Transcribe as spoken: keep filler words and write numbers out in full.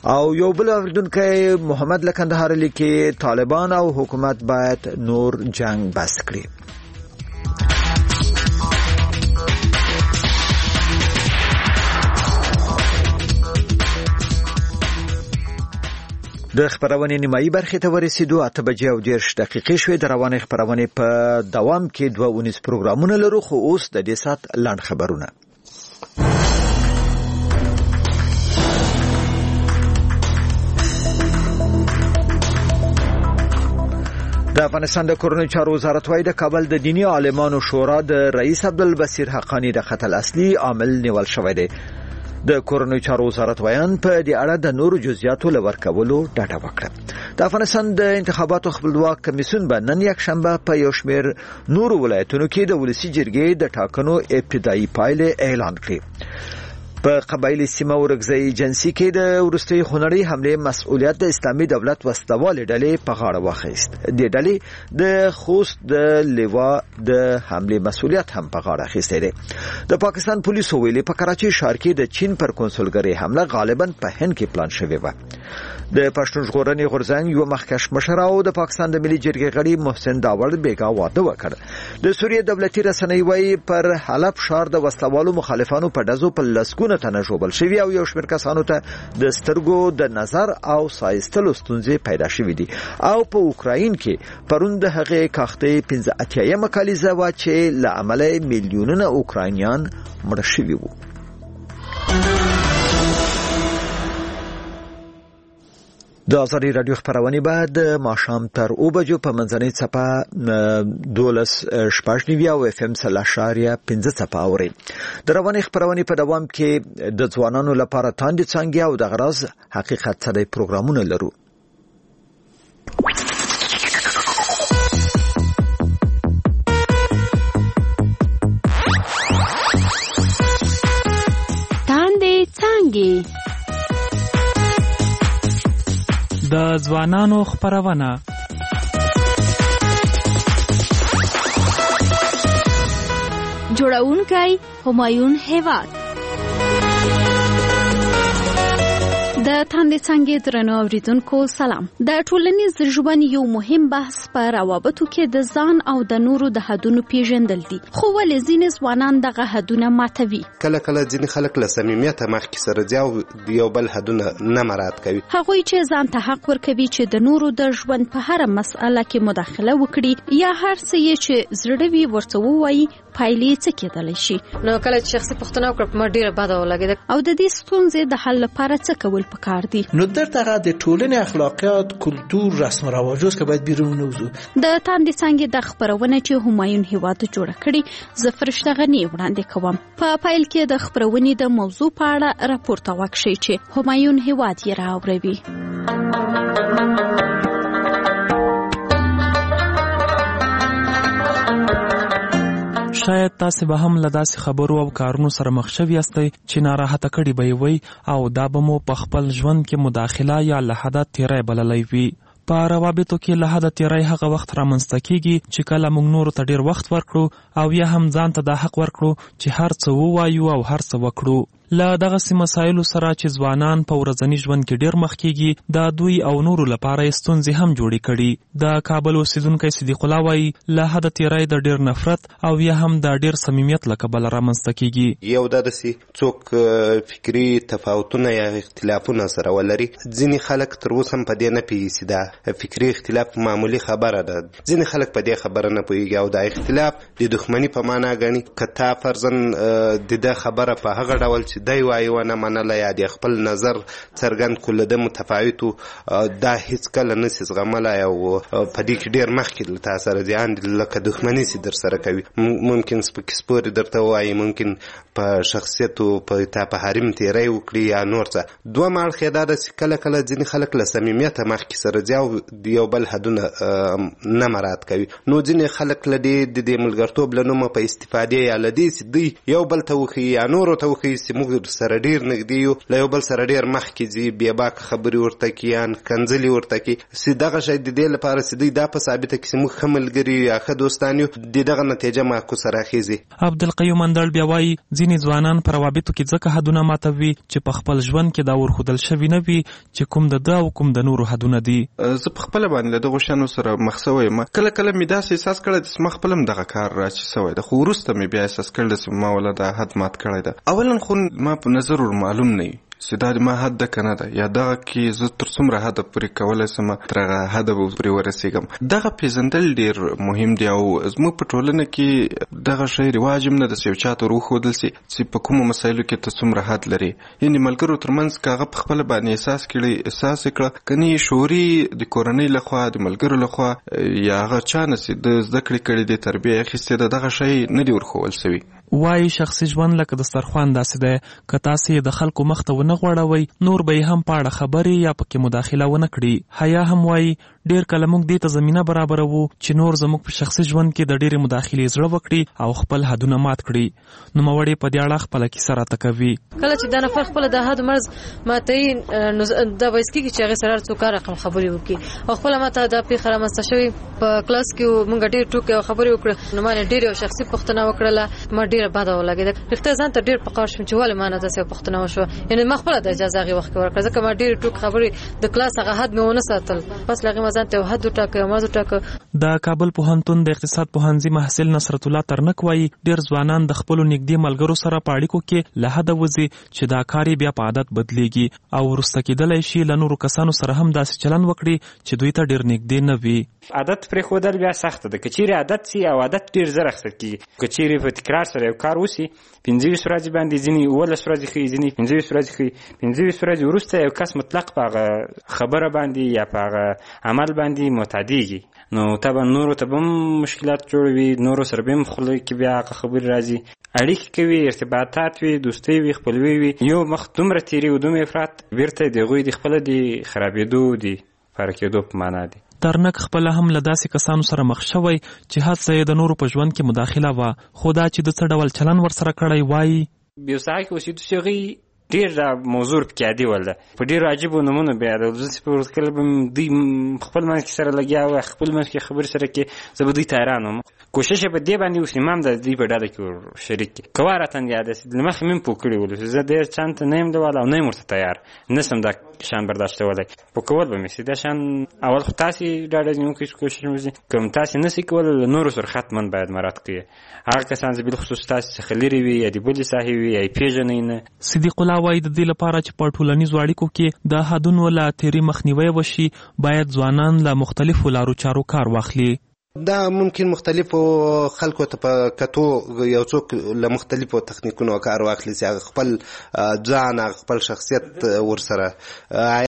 او یو بل اوریدونکی محمد لکندهار لیکي طالبان او حکومت باید نور جنگ بس کړي. د خبرونې نیمایي برخې ته ورسېدو. اته بجې او دېرش دقیقې شوې. د روانې خبرونې په دوام کې دوه اونیز پروګرامونه لرو، خو اوس د دې سات لنډ خبرونه. د افغانستان د کورنیو چارو وزارت وايي د کابل د دینی عالمانو شورا د رئیس عبدالبصیر حقانی د قتل اصلي عامل نیول شوی دی. د کورنیو چارو وزارت ویان په دې اړه د نورو جزئیاتو لور کولو ډاډه وکړه. د افغانستان د انتخاباتو خپلواک کمیسیون به نن یک شنبه په یو شمېر نورو ولایتونو کې د ولسي جرګې د ټاکنو ابتدایي پایلې اعلان کړي. په قبایلی سیمه ورګزی جنسي کې د ورستي خونړۍ حمله مسؤلیت د اسلامي دولت وسوالې ډلې په غاړه واخیست. د ډلې د خوست د لیوا د حمله مسؤلیت هم په غاړه اخیسته دی. د پاکستان پولیسو ویلي په کراچي ښار کې د چین پر کنسولګری حمله غالبا په هند کې پلان شوې و. د پښتون ژغورنې غورځنګ یو مخکښ مشر او د پاکستان د ملي جرګې غړي محسن داور بیګا واده وکړ. د سوریې دولتي رسنۍ وايي پر حلب ښار د وسلوالو مخالفانو په دزو په لسګونه تنه ژوبل شوي او یو شمېر کسانو ته د سترګو د نظر او سایستلو ستونزې پیدا شوې دي. او په اوکراین کې پرون د هغې کاختې پنځه اتیایمه کالیزه وه چې له امله میلیونونه اوکراینیان مړه شوي وو. د ازادي رادیو خبرونه بعد د ماښام تر او بجو په منځنۍ څپه دولس شپږ نیوي او اف ام سلاشاریا پنځه څپه اوري. د رواني خبرونه په دوام کې د ځوانانو لپاره تاندې څنګه او د غرض حقیقت سره پروګرامونه لرو. تاندې څنګه د ځوانانو خبرونه. جوړونکی همایون هیواد. د تاندې څنګه درنو اوریدونکو سلام. د ټولنیز ژوند یو مهم بحث په روابطو کې د ځان او د نورو د حدونو پیژندل دي. خو ولې ځینې ځوانان دغه حدونه ماتوي؟ کله کله ځینې خلک له صمیمیت مخکې سره ځي او یو بل حدونه نه مراعات کوي. هغوی چې ځان ته حق ورکوي چې د نورو د ژوند په هر مسأله کې مداخله وکړي یا هر څه یې چې زړه وي ورته ووایي، پایلې څه کېدلی شي. نو کله چې شخصي پوښتنه وکړه ما ډیره بده ولګېده او د دې ستونزې د حل لپاره څه کول پکار دي؟ نو درته د ټولنې اخلاقیات، کلتور، رسم و رواجو څخه باید بیرون نوځو. د تاندې څنګه د خبرونه چې همایون هیواد جوړ کړي زه فرشته غنی وړاندې کوم. په پایل کې د خبرونې د موضوع په اړه راپورته وکړي چې همایون هیواد یې راوړي. شاید تاسو به هم له داسې خبرو او کارونو سره مخ شوي یاستئ چې ناراحته کړي به وي او دا به مو په خپل ژوند کې مداخله یا له حده تیری بللی وي. په روابطو کې له حده تیری هغه وخت رامنځته کیږي چې کله موږ نورو ته ډیر وخت ورکړو او یا هم ځان ته دا حق ورکړو چې هر څه ووایو او هر څه وکړو. له دغه مسایلو سره چې ځوانان په ورځني ژوند کې ډیر مخ کیږي د دوی او نورو لپاره ستونزې هم جوړې کړي. د کابل اوسیدونکی صدیق الله وایي له حده تیری د ډیر نفرت او یا هم د ډیر صمیمیت له کبله رامنځته کیږي. یو دا داسې څوک فکري تفاوتونه یا اختلافونه سره ولري. ځینې خلک تر اوسه هم په دې نه پوهېږي دا فکري اختلاف معمولي خبره ده. ځینې خلک په دې خبره نه پوهېږي او دا اختلاف د دښمني په معنا ګڼي. که تا فرضاً د ده خبره په هغه ډول چې دی وایي ونه منله یا د خپل نظر څرګند کړو له ده متفاوت دا هیڅ کله نسي زغملی او په دې کې ډېر مخکې له تا سره ځان لکه دښمني سي در سره کوي. ممکن سپکې سپورې درته ووایي، ممکن په شخصیتو په تا په حریم تیری وکړي یا نور څه. دوهم اړخ یې دا ده چې کله کله ځینې خلک له صمیمیته مخکې سره ځي او د یو بل حدونه نه مراعات کوي. نو ځینې خلک له دې د دې ملګرتوب له نومه په استفادې یا له دې چې دوی یو بل ته وښیي یا نورو ته وښیي چې موږ سره ډیر نږدې یو، له یو بل سره ډیر مخکې ځي، بې باکه خبرې ورته کوي، کنځلې ورته کوي. چې دغه شی د دې لپاره چې دوی دا په ثابته کړي چې موږ ښه ملګري یا ښه دوستان یو، د دغه نتیجه معکوسه راخیږي. عبدالقیوم اندړ بیا وایي ځینې ځوانان په روابطو کې ځکه حدونه ماتوي چې په خپل ژوند کې دا ورښودل شوي نه وي چې کوم د ده او کوم د نورو حدونه دي. زه په خپله باندې له دغو شیانو سره مخ سوی یم. کله کله مې داسې احساس کړی چې ما خپله هم دغه کار راچې سوی ده، خو وروسته مې بیا احساس کړی چې ما ولا دا حد مات کړی ده. اولا خو ما په نظر ور معلوم نه وي چې دا د ما حد ده که نه ده، یا دغه کې زه تر څومره حده پورې کولی شم تر هغه حده به پورې ورسېږم. دغه پېژندل ډېر مهم دی، او زموږ په ټولنه کې دغه شی رواج هم نه ده چې یو چا ته ور وښودل شي چې په کومو مسایلو کې ته څومره حد لري. یعنې ملګرو ترمنځ که هغه په خپله باندې احساس کړي احساس یې کړه، که نه شعوري د کورنۍ لخوا د ملګرو لخوا یا هغه چا نه چې د زده کړې کړي دي تربیه یې اخیستې ده، دغه شی نه دی ورښول شوي. وایي شخصي ژوند لکه دسترخوان داسې دی، که تاسې د خلکو مخ ته ونه غوړوئ نور به یې هم په اړه خبرې یا پکې مداخله ونه کړي. حیا هم وایي ډېر کله موږ دې ته زمینه برابروو چې نور زموږ په شخصي ژوند کې د ډېرې مداخلې زړه وکړي او خپل حدونه مات کړي. نوموړې په دې اړه خپله کیسه راته کوي. کله چې دا نفر خپله د حد مرز ماتوي نو دا باعث کېږي چې هغې سره هر څوک هر رقم خبرې وکړي، او خپله ماته دا پېښه رامنځته شوې په کلاس کې موږ ډېر ټوکې او خبرې وکړه، نو ما نه ډېرې یو شخصي پوښتنه وکړله، ما ډېره بده ولګېده. رښتیا ځان ته ډېر په قار شوم چې ولې ما نه داسې یوه پوښتنه وشوه، یعنې ما خپله د اجازه هغې وخت کې ورکړه، ځکه ما ډېرې ټوکې خبرې د کلاس هغه حد مې ونه ساتل. بس له هغې ما ځان ته یو حد وټاکه، یو مرز وټاکه. د کابل پوهنتون د اقتصاد پوهنځي محصل نصرت الله ترنک وایي ډېر ځوانان د خپلو نږدې ملګرو سره په اړیکو کې له حده وځي چې دا کار یې بیا په عادت بدلیږي او وروسته کېدلی شي له نورو کسانو سره هم داسې چلند وکړي چې دوی ته ډېر نږدې نه وي. عادت پرېښودل بیا سخته ده، که چیرې عادت سي او عادت ډېر زر اخیستل کېږي. که چیرې په تکرار سره یو کار وسي، پنځه ویشت ورځې باندې ځینې اوولس ورځې ښیي، ځینې پنځه ویشت ورځې ښیي. پنځه ویشت ورځې وروسته یو کس مطلق په هغه خبره باندې یا په هغه عمل باندې معتادېږي، نو طبعا نورو ته به هم مشکلات جوړوي، نورو سره به هم خوله کې بیا هغه خبرې راځي، اړیکې کوي، ارتباطات وي، دوستۍ وي، خپلوي وي. یو مخ دومره تېري او دومره افراط بیرته د هغوی د خپله د خرابېدو د پاره کېدو په معنا دی. ترنک خپله هم له داسې کسانو سره مخ شوی چې هڅه یې د نورو په ژوند کې مداخله وه، خو دا چې د څه ډول چلن ورسره کړی وایي یو ساعت کې اوسېدو چې هغوی ډېر دا موضوع پکې عادي ول ده، په ډېرو عجیبو نومونو به یادول. زه چې په ورځ کله به دوی خپل منځ کې سره لګیا وه، خپل منځ کې خبرې سره کې، زه به دوی ته حیران وم. کوشش یې په دې باندې وشي ما هم د دوی په ډله کې ور شریک کړي. که وا راته یاده سي له مخکې مې هم پوه کړي ول چې زه ډېر چند ته نه یم لولی او نه یم ورته تیار، نه شم دا شان برداشتولی. پوه کول به مې سي دا شان اول خو تاسې ډاډه نیونکی کوشش وشي، که هم تاسې نه سي کولی له نورو سره حتما باید مراعات کړي. هغه کسان چې بالخصوص تاسې څخه لرې وي یا د بلې ساحې وي یا یې پېژنئ نه. صدیق الله وایي د دې لپاره چې په ټولنیزو اړیکو کې د حدونو له تېري مخنیوی وشي باید ځوانان له مختلفو لارو چارو کار واخلي. دا ممکن مختلفو خلکو ته په کتو یو څوک له مختلفو تخنیکونو کار واخلي چې هغه خپل ځان، خپل شخصیت ورسره